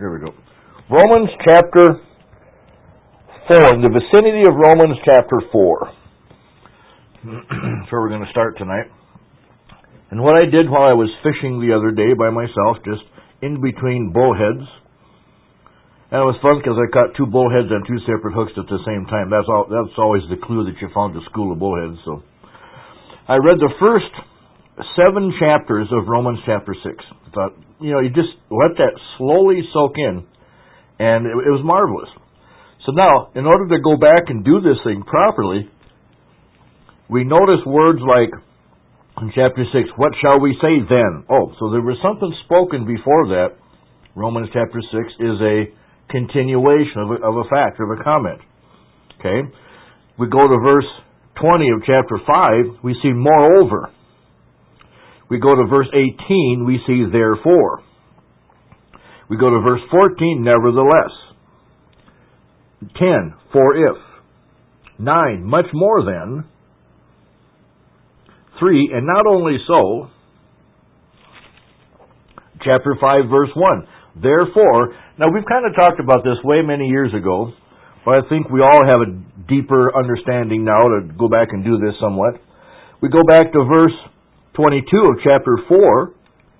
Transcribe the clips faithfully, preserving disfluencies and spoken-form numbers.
Here we go. Romans chapter four, in the vicinity of Romans chapter four. That's where we're going to start tonight. And what I did while I was fishing the other day by myself, just in between bullheads, and it was fun because I caught two bullheads on two separate hooks at the same time. That's all. That's always the clue that you found a school of bullheads. So I read the first seven chapters of Romans chapter six. I thought, you know, you just let that slowly soak in, and it, it was marvelous. So now, in order to go back and do this thing properly, we notice words like, in chapter six, what shall we say then? Oh, so there was something spoken before that. Romans chapter six is a continuation of a, of a fact, of a comment. Okay? We go to verse twenty of chapter five, we see moreover. We go to verse eighteen, we see therefore. We go to verse fourteen, nevertheless. ten, for if. nine, much more than. three, and not only so. Chapter five, verse one. Therefore, now we've kind of talked about this way many years ago, but I think we all have a deeper understanding now to go back and do this somewhat. We go back to verse twenty-two of chapter four.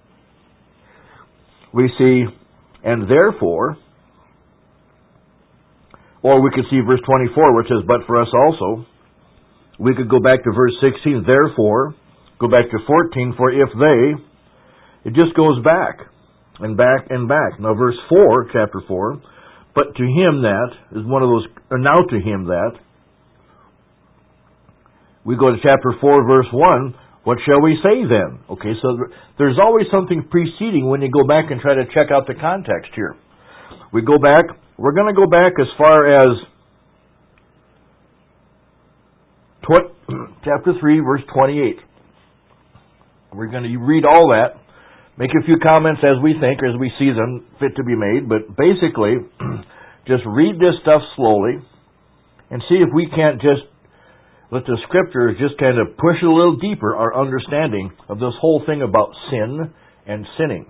We see, and therefore, or we could see verse twenty-four, which says, but for us also. We could go back to verse sixteen, therefore, go back to fourteen, for if they, it just goes back, and back, and back. Now verse four, chapter four, but to him that, is one of those, or now to him that. We go to chapter four, verse one, what shall we say then? Okay, so there's always something preceding when you go back and try to check out the context here. We go back, we're going to go back as far as Tw- chapter three, verse twenty-eight. We're going to read all that, make a few comments as we think, or as we see them fit to be made, but basically, just read this stuff slowly, and see if we can't just let the Scriptures just kind of push a little deeper our understanding of this whole thing about sin and sinning,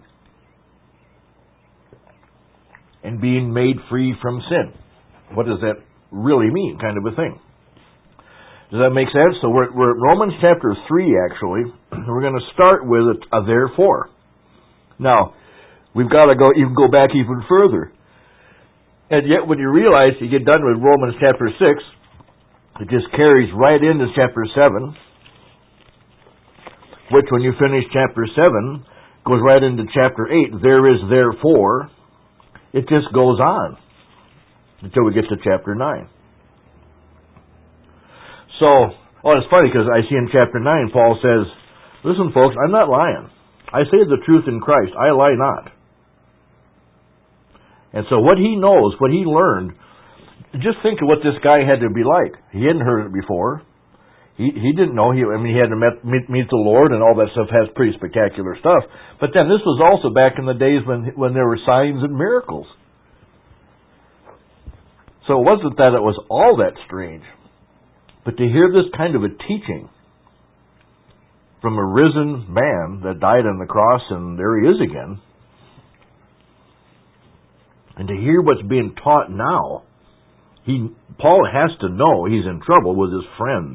and being made free from sin. What does that really mean, kind of a thing? Does that make sense? So we're, we're at Romans chapter three, actually. We're going to start with a, a therefore. Now, we've got to go even go back even further. And yet when you realize you get done with Romans chapter six, it just carries right into chapter seven, which when you finish chapter seven, goes right into chapter eight. There is therefore. It just goes on until we get to chapter nine. So, oh, it's funny because I see in chapter nine, Paul says, listen, folks, I'm not lying. I say the truth in Christ. I lie not. And so what he knows, what he learned, just think of what this guy had to be like. He hadn't heard it before. He he didn't know. He, I mean, he had to met, meet, meet the Lord, and all that stuff has pretty spectacular stuff. But then this was also back in the days when when there were signs and miracles. So it wasn't that it was all that strange. But to hear this kind of a teaching from a risen man that died on the cross, and there he is again, and to hear what's being taught now, he Paul has to know he's in trouble with his friends.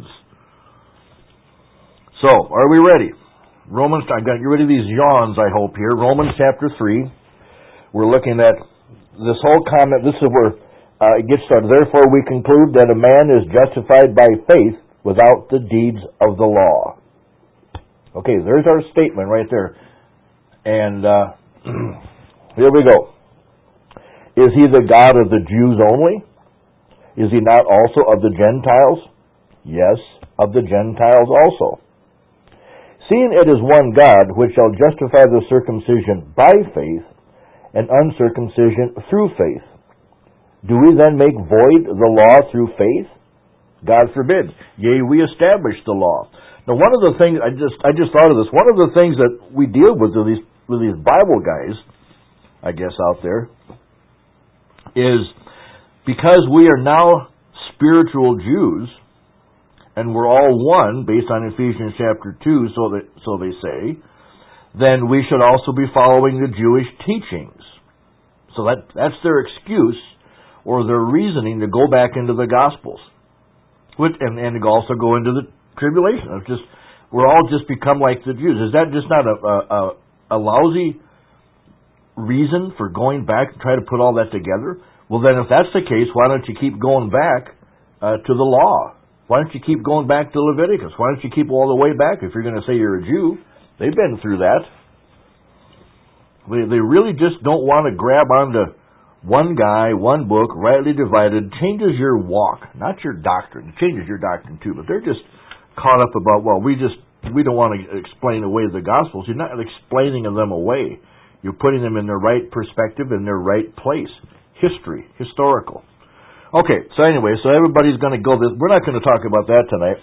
So, are we ready? Romans, I got you rid of these yawns, I hope, here. Romans chapter three. We're looking at this whole comment. This is where Uh, it gets started. Therefore we conclude that a man is justified by faith without the deeds of the law. Okay, there's our statement right there. And uh, here we go. Is he the God of the Jews only? Is he not also of the Gentiles? Yes, of the Gentiles also. Seeing it is one God, which shall justify the circumcision by faith, and uncircumcision through faith. Do we then make void the law through faith? God forbid. Yea, we establish the law. Now, one of the things I just I just thought of this. One of the things that we deal with with these with these Bible guys, I guess out there, is because we are now spiritual Jews, and we're all one based on Ephesians chapter two. So that so they say, then we should also be following the Jewish teachings. So that that's their excuse or their reasoning to go back into the Gospels. Which, and, and also go into the tribulation. It's just, we're all just become like the Jews. Is that just not a, a, a lousy reason for going back and try to put all that together? Well, then if that's the case, why don't you keep going back uh, to the law? Why don't you keep going back to Leviticus? Why don't you keep all the way back if you're going to say you're a Jew? They've been through that. They, they really just don't want to grab onto one guy, one book, rightly divided, changes your walk, not your doctrine. It changes your doctrine too, but they're just caught up about, well, we just, we don't want to explain away the Gospels. You're not explaining them away. You're putting them in their right perspective, in their right place. History, historical. Okay, so anyway, so everybody's going to go this. We're not going to talk about that tonight,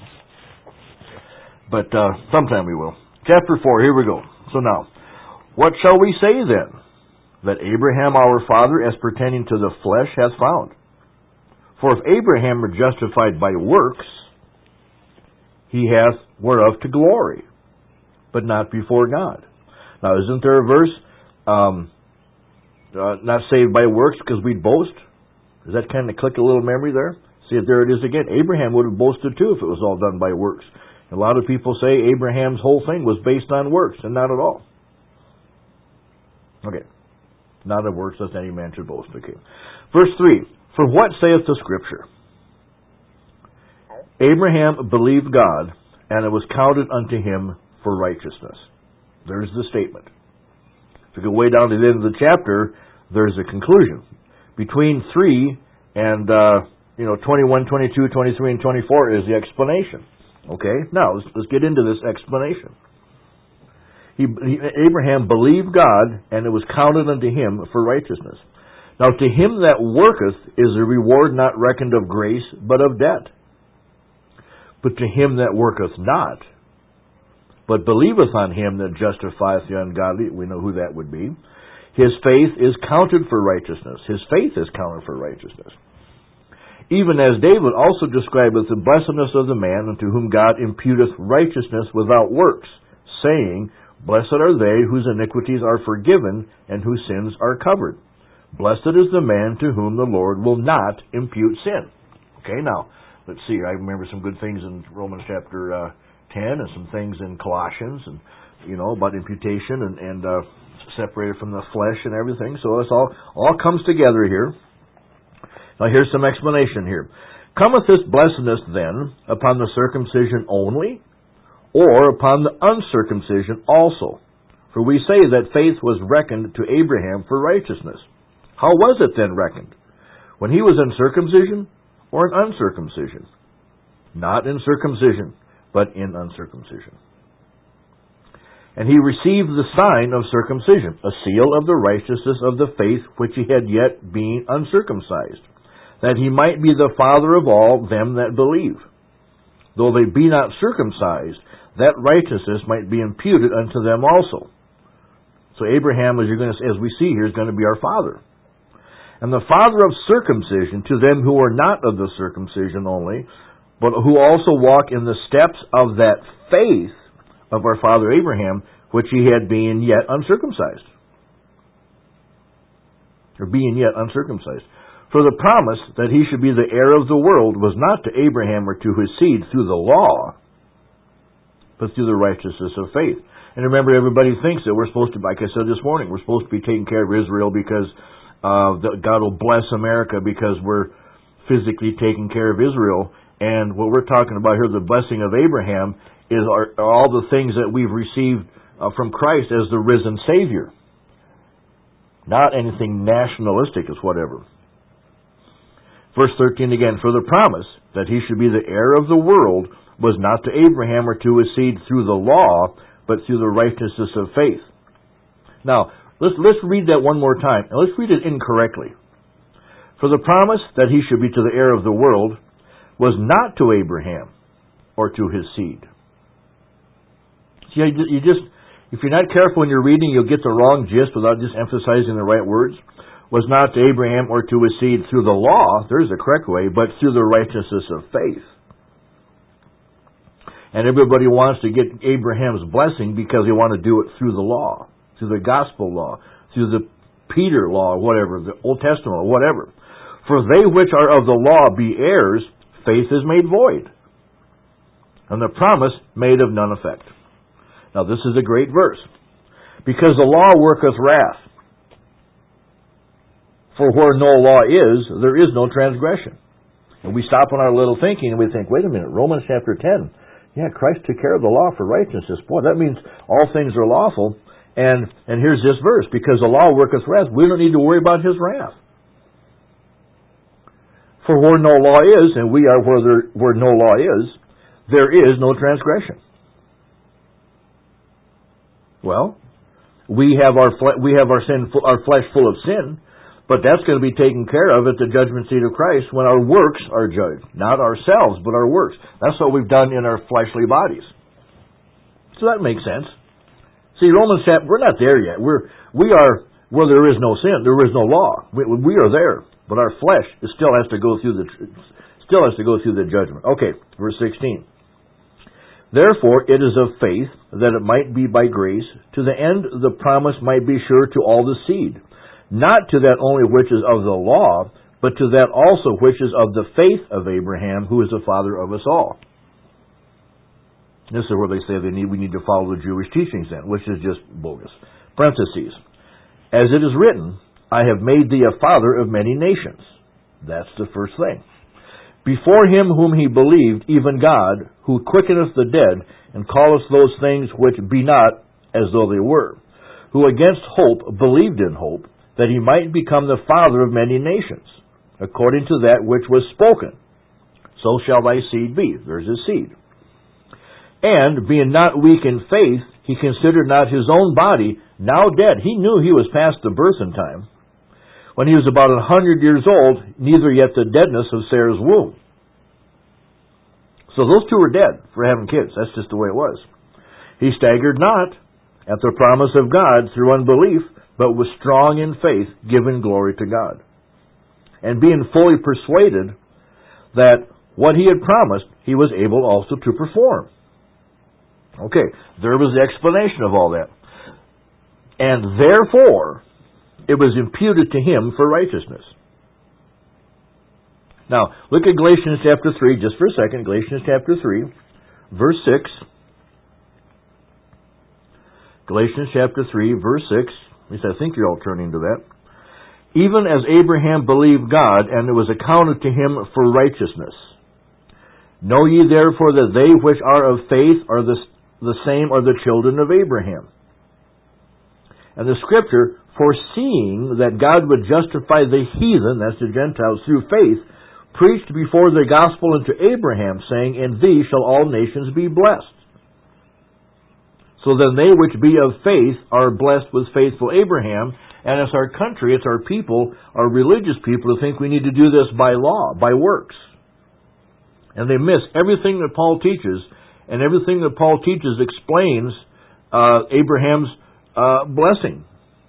but uh, sometime we will. Chapter four, here we go. So now, what shall we say then? That Abraham our father, as pertaining to the flesh, hath found. For if Abraham were justified by works, he hath whereof to glory, but not before God. Now, isn't there a verse, um, uh, not saved by works because we'd boast? Does that kind of click a little memory there? See, if there it is again. Abraham would have boasted too if it was all done by works. A lot of people say Abraham's whole thing was based on works, and not at all. Okay. Not of works lest any man should boast. Okay. Verse three. For what saith the Scripture? Abraham believed God, and it was counted unto him for righteousness. There's the statement. If you go way down to the end of the chapter, there's a conclusion. Between three and, uh, you know, twenty-one, twenty-two, twenty-three, and twenty-four is the explanation. Okay? Now, let's, let's get into this explanation. He, he, Abraham believed God, and it was counted unto him for righteousness. Now, to him that worketh is a reward not reckoned of grace, but of debt. But to him that worketh not, but believeth on him that justifieth the ungodly, we know who that would be, his faith is counted for righteousness. His faith is counted for righteousness. Even as David also describeth the blessedness of the man unto whom God imputeth righteousness without works, saying, Blessed are they whose iniquities are forgiven and whose sins are covered. Blessed is the man to whom the Lord will not impute sin. Okay, now, let's see. I remember some good things in Romans chapter uh, ten and some things in Colossians, and you know, about imputation and, and uh, separated from the flesh and everything. So it's all, all comes together here. Now here's some explanation here. Cometh this blessedness then upon the circumcision only, or upon the uncircumcision also? For we say that faith was reckoned to Abraham for righteousness. How was it then reckoned? When he was in circumcision or in uncircumcision? Not in circumcision, but in uncircumcision. And he received the sign of circumcision, a seal of the righteousness of the faith which he had yet been uncircumcised, that he might be the father of all them that believe. Though they be not circumcised, that righteousness might be imputed unto them also. So Abraham, as you're going to, as we see here, is going to be our father. And the father of circumcision to them who are not of the circumcision only, but who also walk in the steps of that faith of our father Abraham, which he had been yet uncircumcised. Or being yet uncircumcised. For the promise that he should be the heir of the world was not to Abraham or to his seed through the law, but through the righteousness of faith. And remember, everybody thinks that we're supposed to, like I said this morning, we're supposed to be taking care of Israel because uh, God will bless America because we're physically taking care of Israel. And what we're talking about here, the blessing of Abraham, is our, all the things that we've received uh, from Christ as the risen Savior. Not anything nationalistic as whatever. Verse thirteen again, for the promise that he should be the heir of the world was not to Abraham or to his seed through the law, but through the righteousness of faith. Now, let's, let's read that one more time, and let's read it incorrectly. For the promise that he should be to the heir of the world was not to Abraham or to his seed. See, you just, if you're not careful when you're reading, you'll get the wrong gist without just emphasizing the right words. Was not to Abraham or to his seed through the law, there's the correct way, but through the righteousness of faith. And everybody wants to get Abraham's blessing because they want to do it through the law, through the gospel law, through the Peter law, whatever, the Old Testament, or whatever. For they which are of the law be heirs, faith is made void, and the promise made of none effect. Now this is a great verse. Because the law worketh wrath. For where no law is, there is no transgression. And we stop on our little thinking and we think, wait a minute, Romans chapter ten. Yeah, Christ took care of the law for righteousness. Boy, that means all things are lawful. And and here's this verse. Because the law worketh wrath, we don't need to worry about His wrath. For where no law is, and we are where there, where no law is, there is no transgression. Well, we have our fle- we have our sin, our flesh full of sin, but that's going to be taken care of at the judgment seat of Christ when our works are judged, not ourselves, but our works. That's what we've done in our fleshly bodies. So that makes sense. See, Romans chapter, we're not there yet. We're we are where there is no sin, there is no law. We, we are there, but our flesh still has to go through the still has to go through the judgment. Okay, verse sixteen. Therefore it is of faith that it might be by grace, to the end the promise might be sure to all the seed, not to that only which is of the law, but to that also which is of the faith of Abraham, who is the father of us all. This is where they say they need we need to follow the Jewish teachings then, which is just bogus. Parentheses. As it is written, I have made thee a father of many nations. That's the first thing. Before him whom he believed, even God, who quickeneth the dead, and calleth those things which be not as though they were, who against hope believed in hope, that he might become the father of many nations, according to that which was spoken. So shall thy seed be. There's his seed. And, being not weak in faith, he considered not his own body, now dead. He knew he was past the birthing time. When he was about a hundred years old, neither yet the deadness of Sarah's womb. So those two were dead for having kids. That's just the way it was. He staggered not at the promise of God through unbelief, but was strong in faith, giving glory to God. And being fully persuaded that what he had promised, he was able also to perform. Okay, there was the explanation of all that. And therefore, it was imputed to him for righteousness. Now, look at Galatians chapter three, just for a second. Galatians chapter three, verse six. Galatians chapter three, verse six. At least I think you're all turning to that. Even as Abraham believed God, and it was accounted to him for righteousness. Know ye therefore that they which are of faith are the, the same are the children of Abraham. And the Scripture, foreseeing that God would justify the heathen, that's the Gentiles, through faith, preached before the gospel unto Abraham, saying, In thee shall all nations be blessed. So then they which be of faith are blessed with faithful Abraham, and it's our country, it's our people, our religious people who think we need to do this by law, by works. And they miss everything that Paul teaches, and everything that Paul teaches explains uh, Abraham's uh, blessing.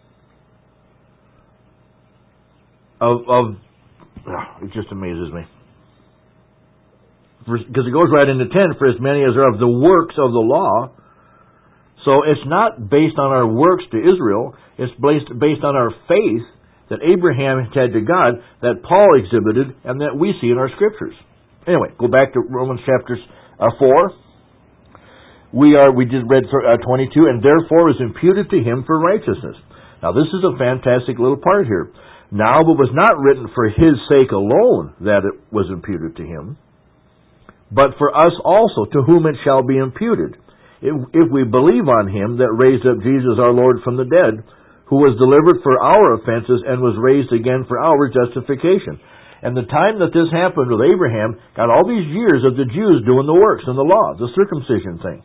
Of, of oh, it just amazes me. Because it goes right into ten, for as many as are of the works of the law. So it's not based on our works to Israel, it's based, based on our faith that Abraham had to God, that Paul exhibited, and that we see in our Scriptures. Anyway, go back to Romans chapter uh, four. We are, we just read uh, twenty-two, and therefore is imputed to him for righteousness. Now this is a fantastic little part here. Now it was not written for his sake alone that it was imputed to him, but for us also, to whom it shall be imputed, if, if we believe on him that raised up Jesus our Lord from the dead, who was delivered for our offenses and was raised again for our justification. And the time that this happened with Abraham got all these years of the Jews doing the works and the law, the circumcision thing.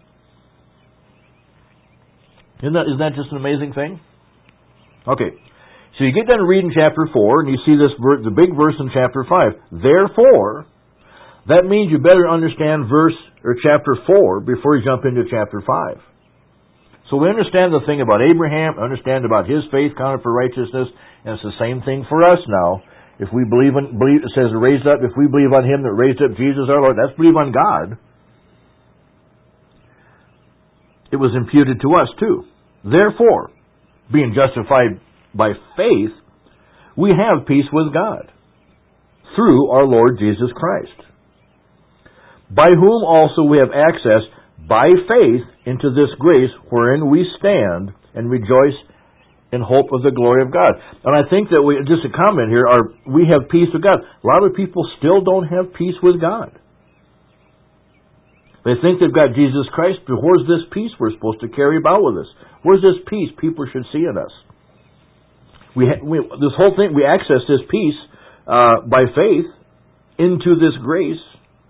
Isn't that, isn't that just an amazing thing? Okay. So you get done reading chapter four, and you see this ver- the big verse in chapter five. Therefore, that means you better understand verse or chapter four before you jump into chapter five. So we understand the thing about Abraham, understand about his faith counted for righteousness, and it's the same thing for us now. If we believe in, believe, it says raised up, if we believe on him that raised up Jesus our Lord, that's believe on God. It was imputed to us too. Therefore, being justified by faith, we have peace with God through our Lord Jesus Christ, by whom also we have access by faith into this grace wherein we stand and rejoice in hope of the glory of God. And I think that we, just a comment here, are we have peace with God. A lot of people still don't have peace with God. They think they've got Jesus Christ, but where's this peace we're supposed to carry about with us? Where's this peace people should see in us? We, ha- we this whole thing, we access this peace uh, by faith into this grace.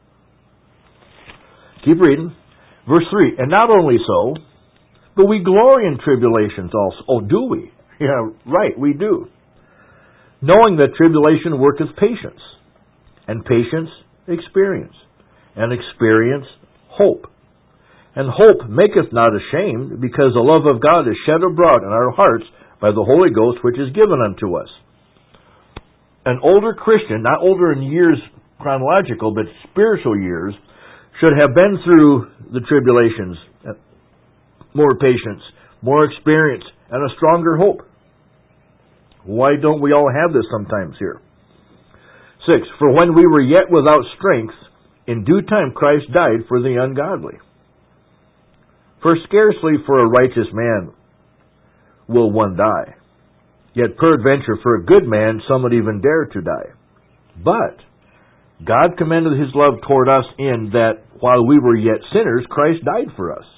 Keep reading. Verse three, and not only so, but we glory in tribulations also. Oh, do we? Yeah, right, we do. Knowing that tribulation worketh patience, and patience experience, and experience hope. And hope maketh not ashamed, because the love of God is shed abroad in our hearts by the Holy Ghost which is given unto us. An older Christian, not older in years chronological, but spiritual years, should have been through the tribulations, more patience, more experience, and a stronger hope. Why don't we all have this sometimes here? Six, for when we were yet without strength, in due time Christ died for the ungodly. For scarcely for a righteous man will one die, yet peradventure for a good man some would even dare to die. But God commended His love toward us in that while we were yet sinners, Christ died for us.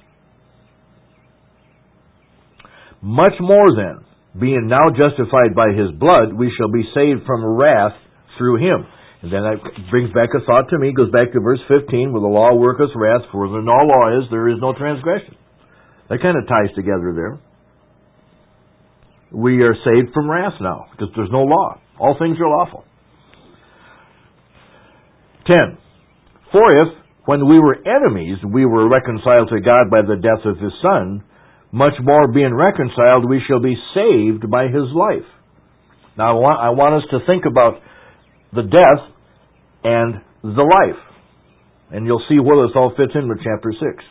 Much more then, being now justified by His blood, we shall be saved from wrath through Him. And then that brings back a thought to me, goes back to verse fifteen, where the law worketh wrath, for where no law is, there is no transgression. That kind of ties together there. We are saved from wrath now, because there's no law. All things are lawful. Ten. For if, when we were enemies, we were reconciled to God by the death of His Son, much more being reconciled, we shall be saved by His life. Now, I want, I want us to think about the death and the life. And you'll see where this all fits in with chapter six.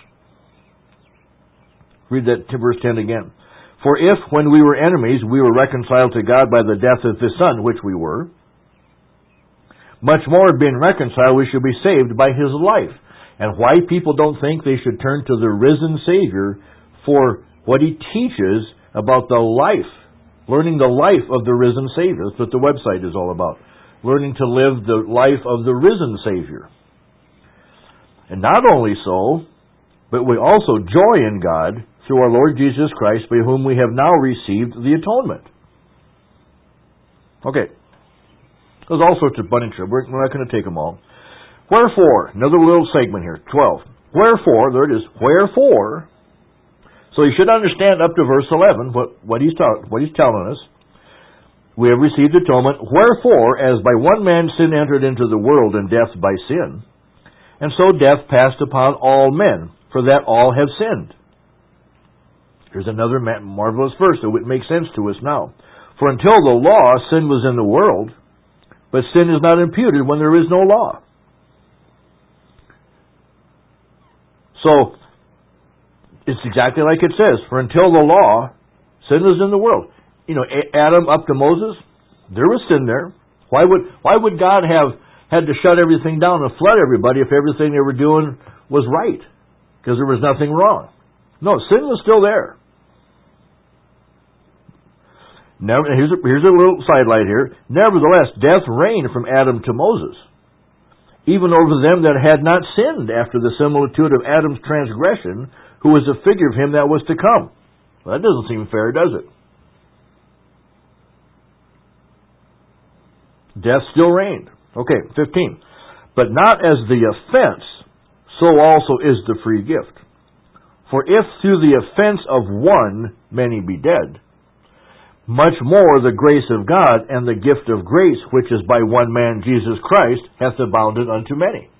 Read that to verse ten again. For if, when we were enemies, we were reconciled to God by the death of His Son, which we were, much more being reconciled, we should be saved by His life. And why people don't think they should turn to the risen Savior for what He teaches about the life, learning the life of the risen Savior. That's what the website is all about. Learning to live the life of the risen Savior. And not only so, but we also joy in God through our Lord Jesus Christ, by whom we have now received the atonement. Okay. There's all sorts of bunny trip. We're not going to take them all. Wherefore, another little segment here, twelve. Wherefore, there it is, wherefore, so you should understand up to verse eleven what, what, he's ta- what he's telling us. We have received atonement. Wherefore, as by one man sin entered into the world, and death by sin, and so death passed upon all men, for that all have sinned. Here's another marvelous verse that would make sense to us now. For until the law, sin was in the world, but sin is not imputed when there is no law. So, it's exactly like it says. For until the law, sin was in the world. You know, Adam up to Moses, there was sin there. Why would why would God have had to shut everything down and flood everybody if everything they were doing was right? Because there was nothing wrong. No, sin was still there. Never, here's, a, here's a little sidelight here. Nevertheless, death reigned from Adam to Moses, even over them that had not sinned after the similitude of Adam's transgression, who was a figure of him that was to come. Well, that doesn't seem fair, does it? Death still reigned. Okay, fifteen. But not as the offense, so also is the free gift. For if through the offense of one many be dead, much more the grace of God and the gift of grace, which is by one man Jesus Christ, hath abounded unto many.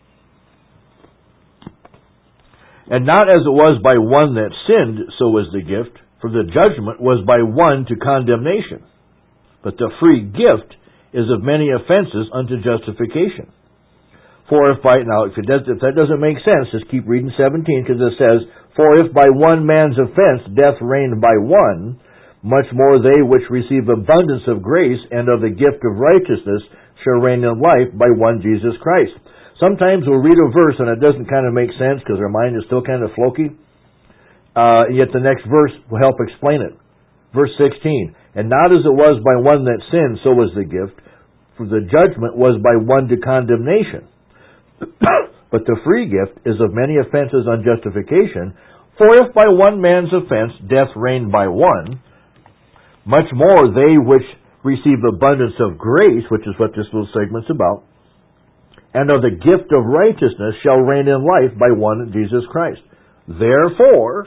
And not as it was by one that sinned, so was the gift, for the judgment was by one to condemnation. But the free gift is of many offenses unto justification. For if by, now if, it does, if that doesn't make sense, just keep reading seventeen, because it says, for if by one man's offense death reigned by one, much more they which receive abundance of grace and of the gift of righteousness shall reign in life by one Jesus Christ. Sometimes we'll read a verse and it doesn't kind of make sense because our mind is still kind of floaty. Uh, yet the next verse will help explain it. Verse sixteen, and not as it was by one that sinned, so was the gift, for the judgment was by one to condemnation. But the free gift is of many offenses on justification. For if by one man's offense death reigned by one, much more they which receive abundance of grace, which is what this little segment's about, and of the gift of righteousness shall reign in life by one Jesus Christ. Therefore,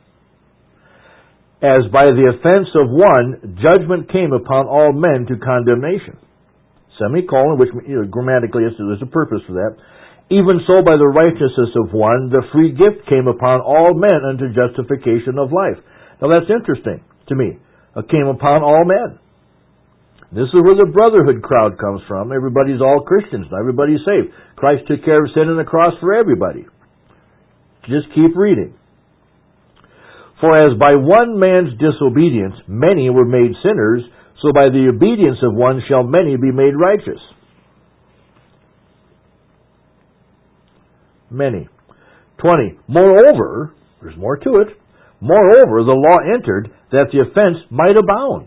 as by the offense of one, judgment came upon all men to condemnation. Semicolon, which you know, grammatically there's a purpose for that. Even so, by the righteousness of one, the free gift came upon all men unto justification of life. Now that's interesting to me. It came upon all men. This is where the brotherhood crowd comes from. Everybody's all Christians. Everybody's saved. Christ took care of sin on the cross for everybody. Just keep reading. For as by one man's disobedience many were made sinners, so by the obedience of one shall many be made righteous. Many. twenty. Moreover, there's more to it. Moreover, the law entered that the offense might abound.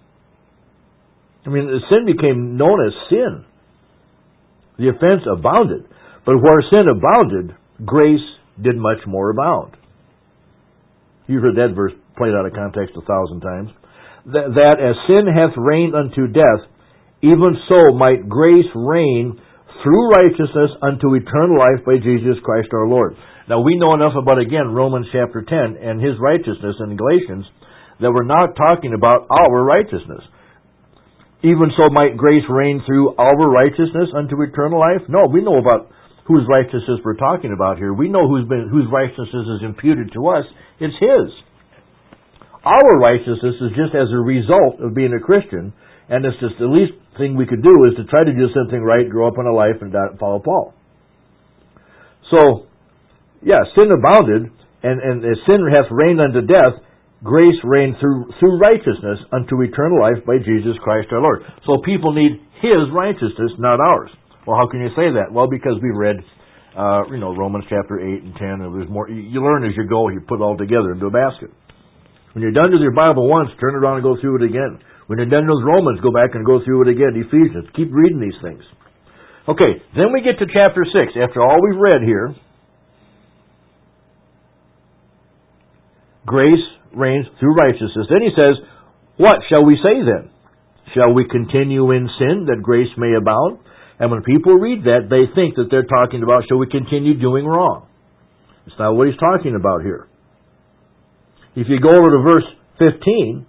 I mean, the sin became known as sin. The offense abounded. But where sin abounded, grace did much more abound. You've heard that verse played out of context a thousand times. That, that as sin hath reigned unto death, even so might grace reign through righteousness unto eternal life by Jesus Christ our Lord. Now we know enough about, again, Romans chapter ten and his righteousness in Galatians that we're not talking about our righteousness. Even so might grace reign through our righteousness unto eternal life? No, we know about whose righteousness we're talking about here. We know who's been, whose righteousness is imputed to us. It's His. Our righteousness is just as a result of being a Christian, and it's just the least thing we could do is to try to do something right, grow up in a life, and follow Paul. So, yeah, sin abounded, and, and as sin hath reigned unto death, grace reigned through through righteousness unto eternal life by Jesus Christ our Lord. So people need His righteousness, not ours. Well, how can you say that? Well, because we've read, uh, you know, Romans chapter eight and ten, and there's more. You learn as you go. You put it all together into a basket. When you're done with your Bible once, turn it around and go through it again. When you're done with Romans, go back and go through it again. Ephesians. Keep reading these things. Okay, then we get to chapter six. After all we've read here, grace reigns through righteousness. Then he says, what shall we say then? Shall we continue in sin that grace may abound? And when people read that, they think that they're talking about, shall we continue doing wrong? It's not what he's talking about here. If you go over to verse fifteen,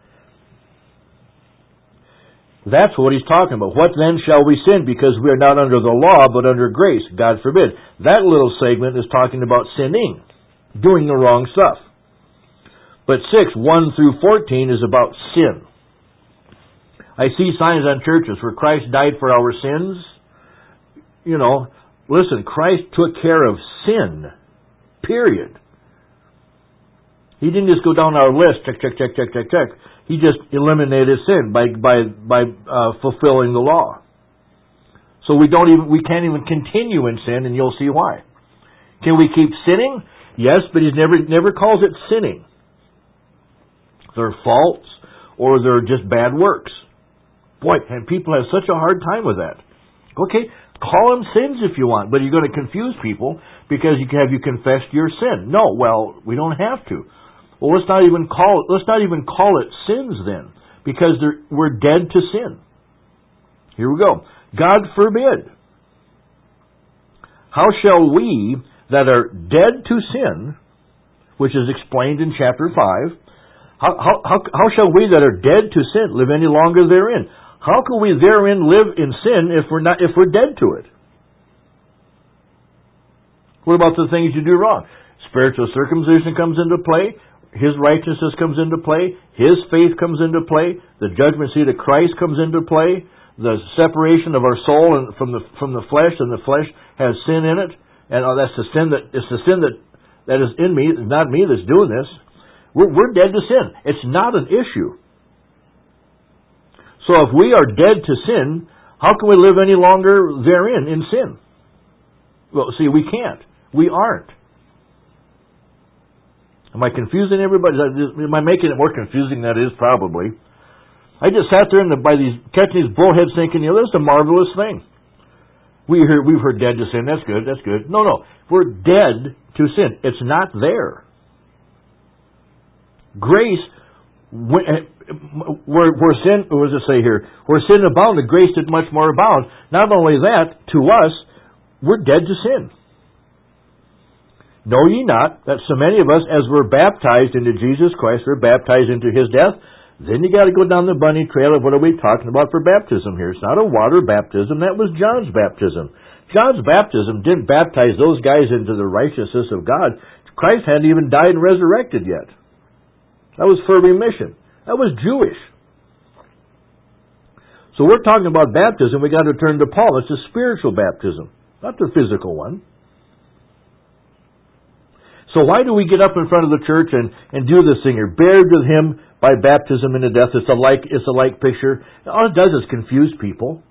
that's what he's talking about. What then shall we sin? Because we are not under the law, but under grace. God forbid. That little segment is talking about sinning, doing the wrong stuff. But six, one through fourteen is about sin. I see signs on churches where Christ died for our sins. You know, listen, Christ took care of sin. Period. He didn't just go down our list, check, check, check, check, check, check. He just eliminated sin by by by uh, fulfilling the law. So we don't even we can't even continue in sin, and you'll see why. Can we keep sinning? Yes, but he never never calls it sinning. They're faults or they're just bad works. Boy, and people have such a hard time with that. Okay, call them sins if you want, but you're going to confuse people because you have you confessed your sin. No, well, we don't have to. Well, let's not even call it. Let's not even call it sins then, because we're dead to sin. Here we go. God forbid. How shall we that are dead to sin, which is explained in chapter five, how how how, how shall we that are dead to sin live any longer therein? How can we therein live in sin if we're not if we're dead to it? What about the things you do wrong? Spiritual circumcision comes into play. His righteousness comes into play. His faith comes into play. The judgment seat of Christ comes into play. The separation of our soul and from the from the flesh, and the flesh has sin in it, and oh, that's the sin that it's the sin that that is in me. It's not me that's doing this. We're, we're dead to sin. It's not an issue. So if we are dead to sin, how can we live any longer therein, in sin? Well, see, we can't. We aren't. Am I confusing everybody? Am I making it more confusing than it is? Probably. I just sat there and the, by these catching these bullheads thinking, you know, this is a marvelous thing. We heard, we've heard dead to sin. That's good. That's good. No, no. We're dead to sin. It's not there. Grace, where, where sin, what does it say here? Where sin abounded, grace did much more abound. Not only that, to us, we're dead to sin. Know ye not that so many of us, as we're baptized into Jesus Christ, we're baptized into His death? Then you got to go down the bunny trail of what are we talking about for baptism here. It's not a water baptism. That was John's baptism. John's baptism didn't baptize those guys into the righteousness of God. Christ hadn't even died and resurrected yet. That was for remission. That was Jewish. So we're talking about baptism. We got to turn to Paul. It's a spiritual baptism, not the physical one. So why do we get up in front of the church and, and do this thing here? Buried with Him by baptism into death. It's a like it's a like picture. All it does is confuse people.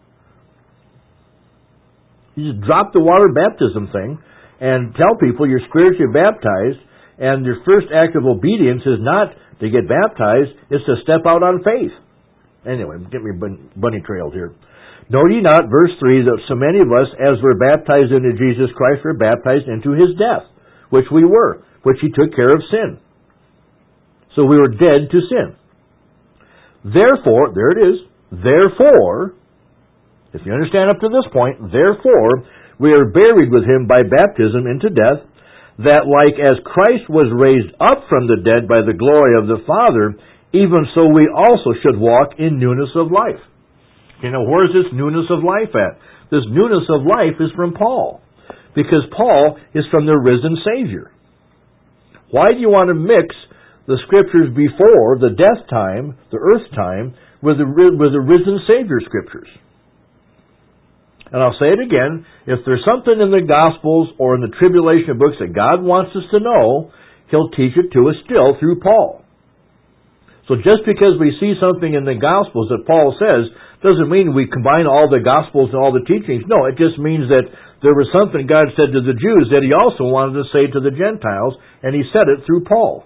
You just drop the water baptism thing and tell people you're spiritually baptized, and your first act of obedience is not to get baptized, it's to step out on faith. Anyway, get me bunny trailed here. Know ye not, verse three, that so many of us, as were baptized into Jesus Christ, were baptized into His death, which we were, which He took care of sin. So we were dead to sin. Therefore, there it is, therefore, if you understand up to this point, therefore, we are buried with Him by baptism into death, that like as Christ was raised up from the dead by the glory of the Father, even so we also should walk in newness of life. You know, where is this newness of life at? This newness of life is from Paul, because Paul is from the risen Savior. Why do you want to mix the Scriptures before the death time, the earth time, with the, with the risen Savior Scriptures? And I'll say it again, if there's something in the Gospels or in the tribulation books that God wants us to know, He'll teach it to us still through Paul. So just because we see something in the Gospels that Paul says, doesn't mean we combine all the Gospels and all the teachings. No, it just means that there was something God said to the Jews that He also wanted to say to the Gentiles, and He said it through Paul.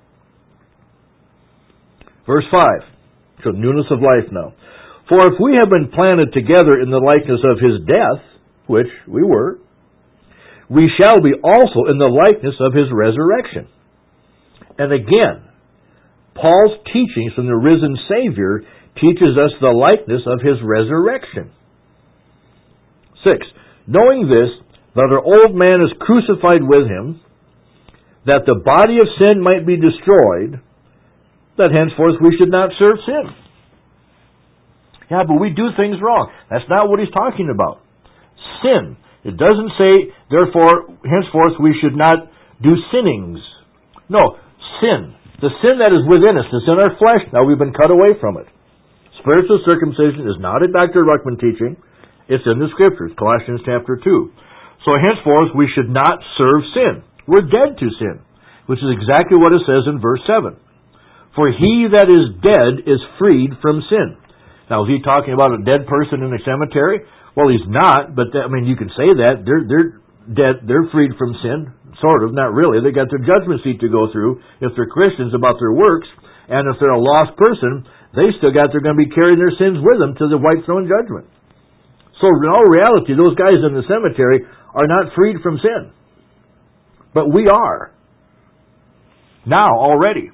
Verse five, so newness of life now. For if we have been planted together in the likeness of His death, which we were, we shall be also in the likeness of His resurrection. And again, Paul's teachings from the risen Savior teaches us the likeness of His resurrection. Six, knowing this, that our old man is crucified with Him, that the body of sin might be destroyed, that henceforth we should not serve sin. Yeah, but we do things wrong. That's not what he's talking about. Sin. It doesn't say, therefore, henceforth we should not do sinnings. No, sin. The sin that is within us, is in our flesh. Now we've been cut away from it. Spiritual circumcision is not a Doctor Ruckman teaching. It's in the Scriptures, Colossians chapter two. So henceforth we should not serve sin. We're dead to sin, which is exactly what it says in verse seven. For he that is dead is freed from sin. Now, is he talking about a dead person in a cemetery? Well, he's not, but that, I mean, you can say that. They're, they're dead, they're freed from sin. Sort of, not really. They got their judgment seat to go through if they're Christians about their works, and if they're a lost person, they still got, they're going to be carrying their sins with them to the white throne judgment. So, in all reality, those guys in the cemetery are not freed from sin. But we are. Now, already.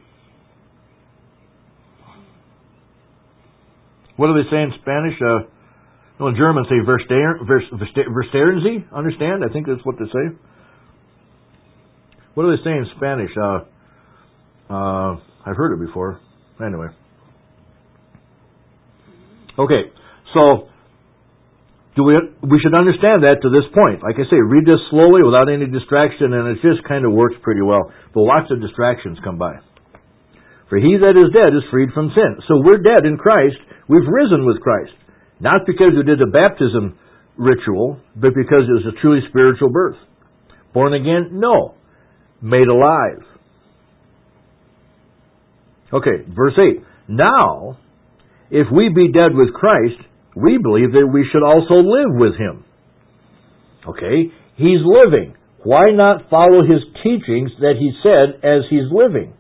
What do they say in Spanish? Uh, well, in German say verstehen Sie? Understand? I think that's what they say. What do they say in Spanish? Uh, uh, I've heard it before. Anyway. Okay, so do we we should understand that to this point. Like I say, read this slowly without any distraction, and it just kind of works pretty well. But lots of distractions come by. For he that is dead is freed from sin. So we're dead in Christ. We've risen with Christ. Not because we did the baptism ritual, but because it was a truly spiritual birth. Born again? No. Made alive. Okay, verse eight. Now, if we be dead with Christ, we believe that we should also live with Him. Okay, He's living. Why not follow His teachings that He said as He's living?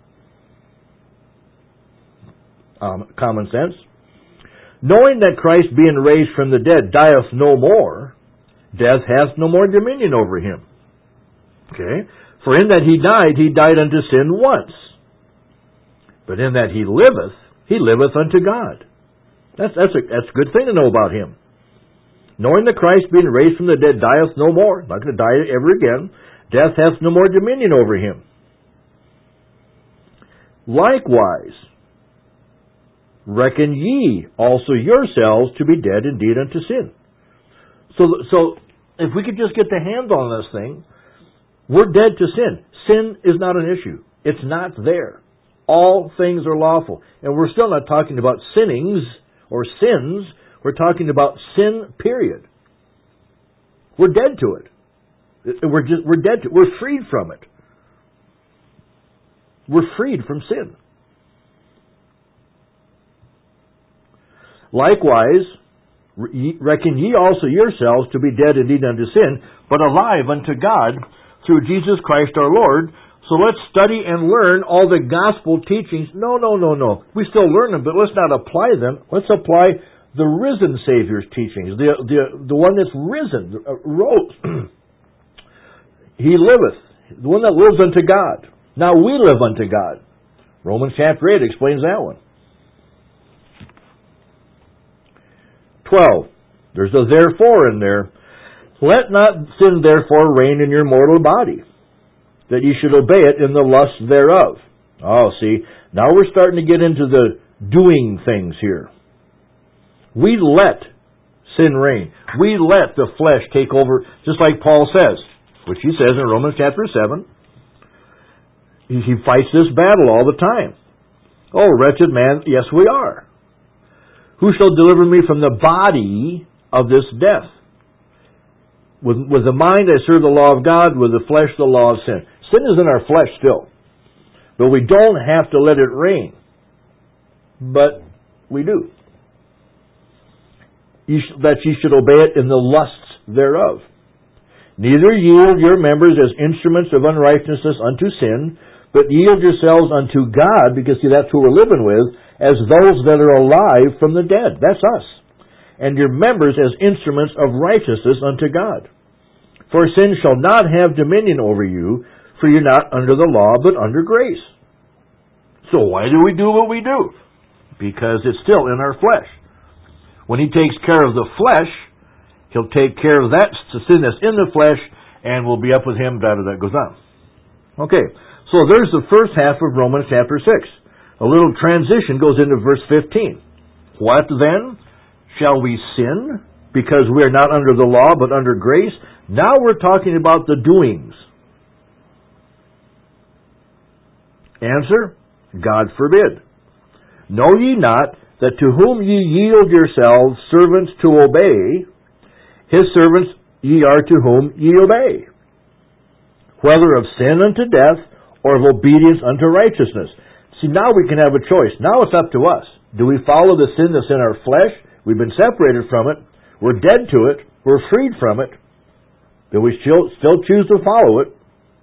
Um, common sense. Knowing that Christ being raised from the dead dieth no more, death hath no more dominion over Him. Okay, for in that He died, He died unto sin once. But in that He liveth, He liveth unto God. That's, that's, a, that's a good thing to know about Him. Knowing that Christ being raised from the dead dieth no more, not going to die ever again, death hath no more dominion over Him. Likewise, reckon ye also yourselves to be dead indeed unto sin. So, so if we could just get the hand on this thing, we're dead to sin. Sin is not an issue. It's not there. All things are lawful. And we're still not talking about sinnings or sins. We're talking about sin, period. We're dead to it. We're just, we're dead to it. We're freed from it. We're freed from sin. Likewise, reckon ye also yourselves to be dead indeed unto sin, but alive unto God through Jesus Christ our Lord. So let's study and learn all the gospel teachings. No, no, no, no. We still learn them, but let's not apply them. Let's apply the risen Savior's teachings, the the the one that's risen, uh, rose. He liveth, the one that lives unto God. Now we live unto God. Romans chapter eight explains that one. twelve. There's a therefore in there. Let not sin therefore reign in your mortal body, that ye should obey it in the lust thereof. Oh, see, now we're starting to get into the doing things here. We let sin reign. We let the flesh take over, just like Paul says, which he says in Romans chapter seven. He, he fights this battle all the time. Oh, wretched man, yes we are. Who shall deliver me from the body of this death? With, with the mind I serve the law of God, with the flesh the law of sin. Sin is in our flesh still. But we don't have to let it reign. But we do. You sh- that ye should obey it in the lusts thereof. Neither yield your members as instruments of unrighteousness unto sin, but yield yourselves unto God, because see, that's who we're living with, as those that are alive from the dead. That's us. And your members as instruments of righteousness unto God. For sin shall not have dominion over you, for you're not under the law, but under grace. So why do we do what we do? Because it's still in our flesh. When He takes care of the flesh, He'll take care of that sin that's in the flesh, and we'll be up with Him, da da da, goes on. Okay, so there's the first half of Romans chapter six. A little transition goes into verse fifteen. What then? Shall we sin because we are not under the law but under grace? Now we're talking about the doings. Answer, God forbid. Know ye not that to whom ye yield yourselves servants to obey, His servants ye are to whom ye obey, whether of sin unto death or of obedience unto righteousness. See, now we can have a choice. Now it's up to us. Do we follow the sin that's in our flesh? We've been separated from it. We're dead to it. We're freed from it. Do we still, still choose to follow it?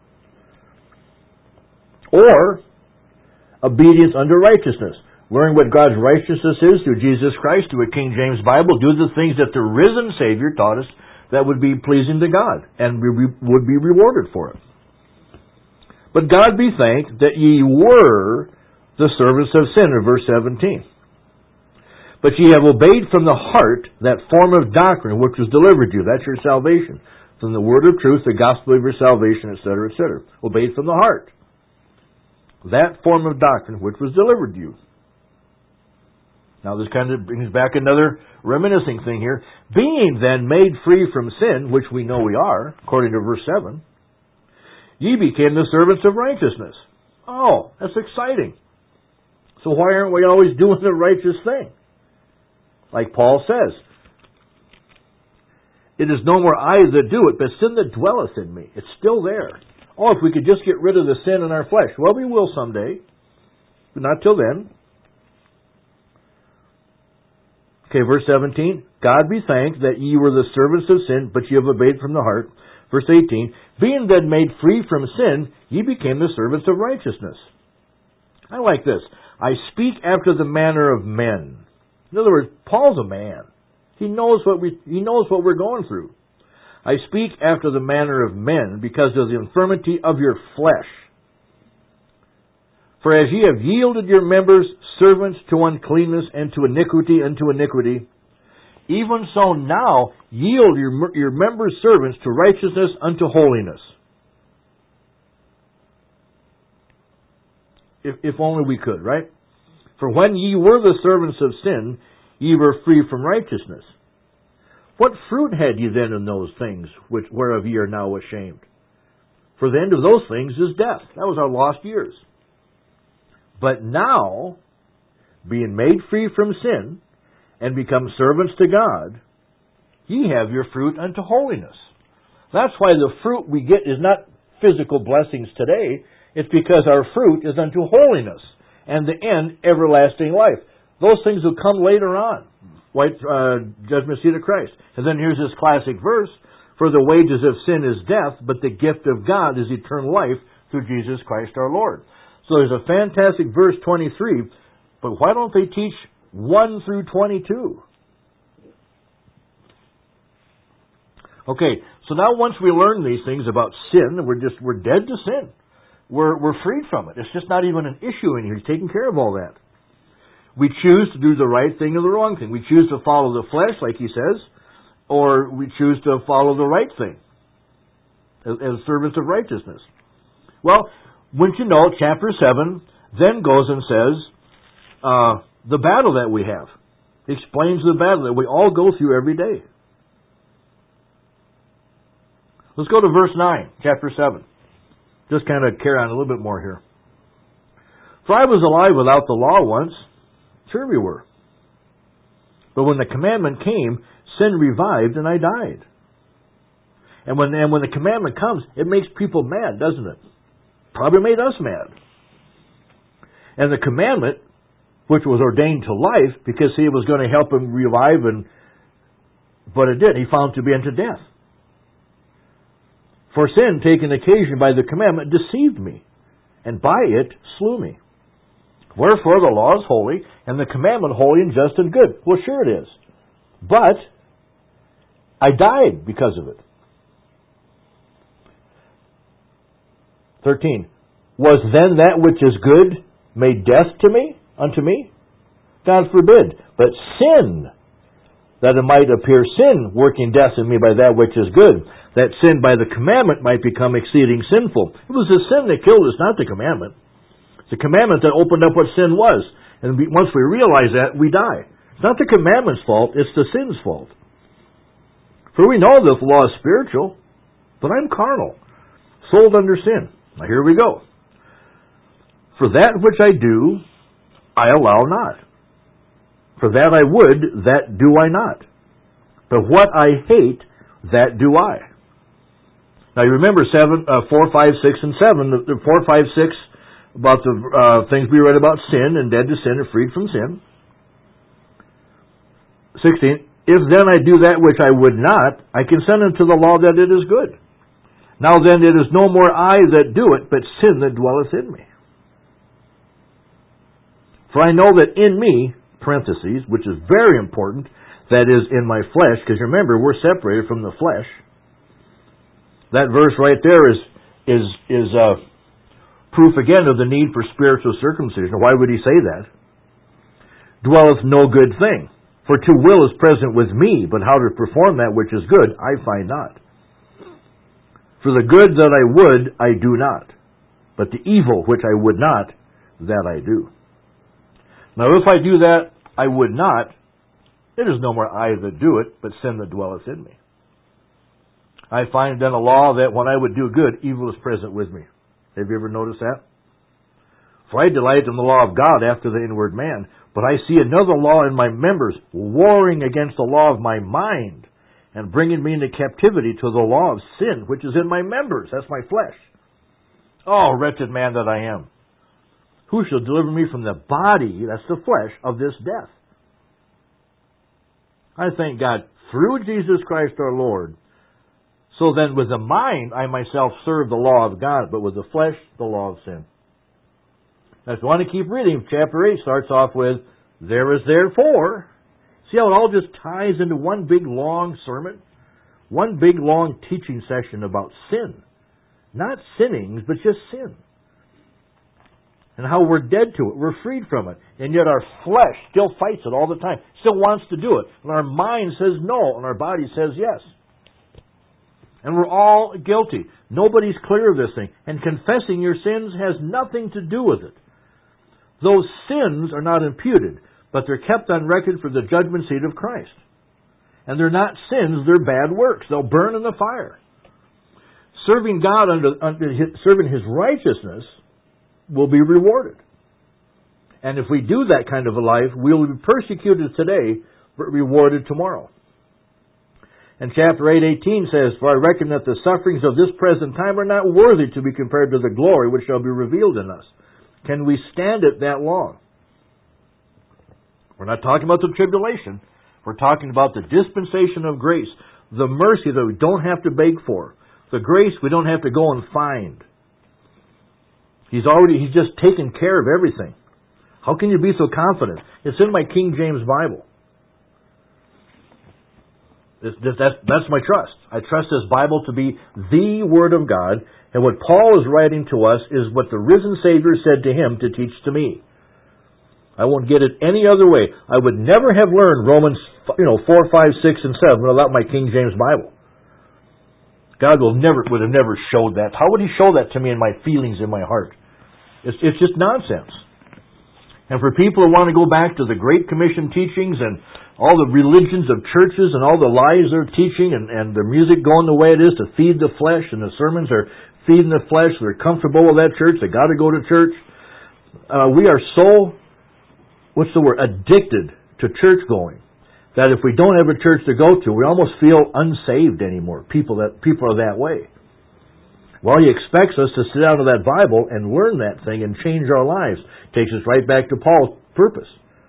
Or obedience unto righteousness. Learn what God's righteousness is through Jesus Christ, through a King James Bible. Do the things that the risen Savior taught us that would be pleasing to God and we would be rewarded for it. But God be thanked that ye were the servants of sin, in verse seventeen. But ye have obeyed from the heart that form of doctrine which was delivered you. That's your salvation. From the word of truth, the gospel of your salvation, et cetera, et cetera. Obeyed from the heart. That form of doctrine which was delivered you. Now this kind of brings back another reminiscing thing here. Being then made free from sin, which we know we are, according to verse seven, ye became the servants of righteousness. Oh, that's exciting. So why aren't we always doing the righteous thing? Like Paul says, it is no more I that do it, but sin that dwelleth in me. It's still there. Oh, if we could just get rid of the sin in our flesh. Well, we will someday. but not till then. Okay, verse seventeen. God be thanked that ye were the servants of sin, but ye have obeyed from the heart. Verse eighteen. Being then made free from sin, ye became the servants of righteousness. I like this. I speak after the manner of men. In other words, Paul's a man. He knows what we he knows what we're going through. I speak after the manner of men, because of the infirmity of your flesh. For as ye have yielded your members servants to uncleanness and to iniquity and to iniquity, even so now yield your, your members servants to righteousness unto holiness. If, if only we could, right? For when ye were the servants of sin, ye were free from righteousness. What fruit had ye then in those things which whereof ye are now ashamed? For the end of those things is death. That was our lost years. But now, being made free from sin, and become servants to God, ye have your fruit unto holiness. That's why the fruit we get is not physical blessings today. It's because our fruit is unto holiness, and the end, everlasting life. Those things will come later on. White uh, judgment seat of Christ. And then here's this classic verse, for the wages of sin is death, but the gift of God is eternal life through Jesus Christ our Lord. So there's a fantastic verse twenty-three, but why don't they teach one through twenty-two? Okay, so now once we learn these things about sin, we're just we're dead to sin. We're we're freed from it. It's just not even an issue anymore. He's taking care of all that. We choose to do the right thing or the wrong thing. We choose to follow the flesh, like he says, or we choose to follow the right thing as, as servants of righteousness. Well, wouldn't you know, chapter seven then goes and says uh, the battle that we have. It explains the battle that we all go through every day. Let's go to verse nine, chapter seven. Just kind of carry on a little bit more here. For I was alive without the law once. Sure we were. But when the commandment came, sin revived and I died. And when, and when the commandment comes, it makes people mad, doesn't it? Probably made us mad. And the commandment, which was ordained to life, because he was going to help him revive, and but it did. He found to be unto death. For sin, taking occasion by the commandment, deceived me, and by it slew me. Wherefore the law is holy, and the commandment holy and just and good. Well, sure it is. But I died because of it. thirteen. Was then that which is good made death to me, unto me? God forbid. But sin, that it might appear sin, working death in me by that which is good, that sin by the commandment might become exceeding sinful. It was the sin that killed us, not the commandment. It's the commandment that opened up what sin was. And we, once we realize that, we die. It's not the commandment's fault, it's the sin's fault. For we know that the law is spiritual, but I'm carnal, sold under sin. Now here we go. For that which I do, I allow not. For that I would, that do I not. But what I hate, that do I. Now you remember seven, uh, four, five, six, and seven. The, the four, five, six about the uh, things we read about sin and dead to sin and freed from sin. Sixteen. If then I do that which I would not, I consent unto the law that it is good. Now then, it is no more I that do it, but sin that dwelleth in me. For I know that in me, parentheses, which is very important, that is in my flesh, because remember, we're separated from the flesh. That verse right there is is is uh, proof again of the need for spiritual circumcision. Why would he say that? Dwelleth no good thing. For to will is present with me, but how to perform that which is good, I find not. For the good that I would, I do not. But the evil which I would not, that I do. Now if I do that I would not, it is no more I that do it, but sin that dwelleth in me. I find then a law that when I would do good, evil is present with me. Have you ever noticed that? For I delight in the law of God after the inward man, but I see another law in my members, warring against the law of my mind, and bringing me into captivity to the law of sin, which is in my members. That's my flesh. Oh, wretched man that I am! Who shall deliver me from the body, that's the flesh, of this death? I thank God through Jesus Christ our Lord. So then with the mind, I myself serve the law of God, but with the flesh, the law of sin. Now, if you want to keep reading, chapter eight starts off with, there is therefore. See how it all just ties into one big long sermon? One big long teaching session about sin. Not sinnings, but just sin. And how we're dead to it. We're freed from it. And yet our flesh still fights it all the time. Still wants to do it. And our mind says no, and our body says yes. And we're all guilty. Nobody's clear of this thing. And confessing your sins has nothing to do with it. Those sins are not imputed, but they're kept on record for the judgment seat of Christ. And they're not sins, they're bad works. They'll burn in the fire. Serving God under, under his, serving His righteousness will be rewarded. And if we do that kind of a life, we will be persecuted today, but rewarded tomorrow. And chapter eight eighteen says, For I reckon that the sufferings of this present time are not worthy to be compared to the glory which shall be revealed in us. Can we stand it that long? We're not talking about the tribulation. We're talking about the dispensation of grace, the mercy that we don't have to beg for, the grace we don't have to go and find. He's already, He's just taken care of everything. How can you be so confident? It's in my King James Bible. It's, that's, that's my trust. I trust this Bible to be the Word of God, and what Paul is writing to us is what the risen Savior said to him to teach to me. I won't get it any other way. I would never have learned Romans, you know, four, five, six, and seven without my King James Bible. God will never would have never showed that. How would He show that to me in my feelings, in my heart? It's, it's just nonsense. And for people who want to go back to the Great Commission teachings and all the religions of churches and all the lies they're teaching and, and their music going the way it is to feed the flesh, and the sermons are feeding the flesh, they're comfortable with that church, they got to go to church. Uh, we are so, what's the word, addicted to church going, that if we don't have a church to go to, we almost feel unsaved anymore. People that people are that way. Well, He expects us to sit out of that Bible and learn that thing and change our lives. Takes us right back to Paul's purpose.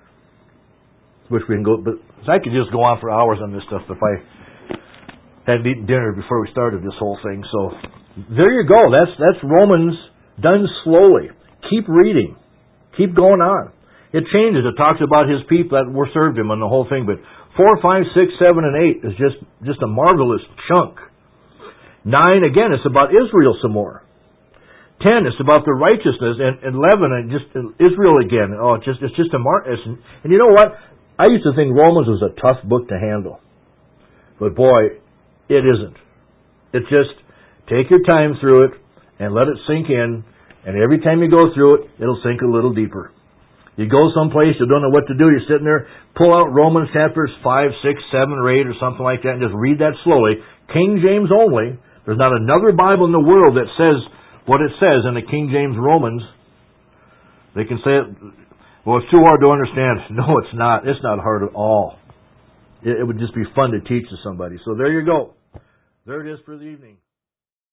Which we can go, but I could just go on for hours on this stuff if I hadn't eaten dinner before we started this whole thing. So there you go. That's that's Romans done slowly. Keep reading. Keep going on. It changes. It talks about His people that were served Him and the whole thing. But four, five, six, seven, and eight is just just a marvelous chunk. Nine, again, it's about Israel some more. Ten, it's about the righteousness, and eleven, and just Israel again. Oh, it's just it's just a mar. It's, and you know what? I used to think Romans was a tough book to handle, but boy, it isn't. It just take your time through it and let it sink in, and every time you go through it, it'll sink a little deeper. You go someplace, you don't know what to do, you're sitting there, pull out Romans chapters five, six, seven, or eight, or something like that, and just read that slowly. King James only. There's not another Bible in the world that says what it says in the King James Romans. They can say it, well, it's too hard to understand. No, it's not. It's not hard at all. It, it would just be fun to teach to somebody. So there you go. There it is for the evening.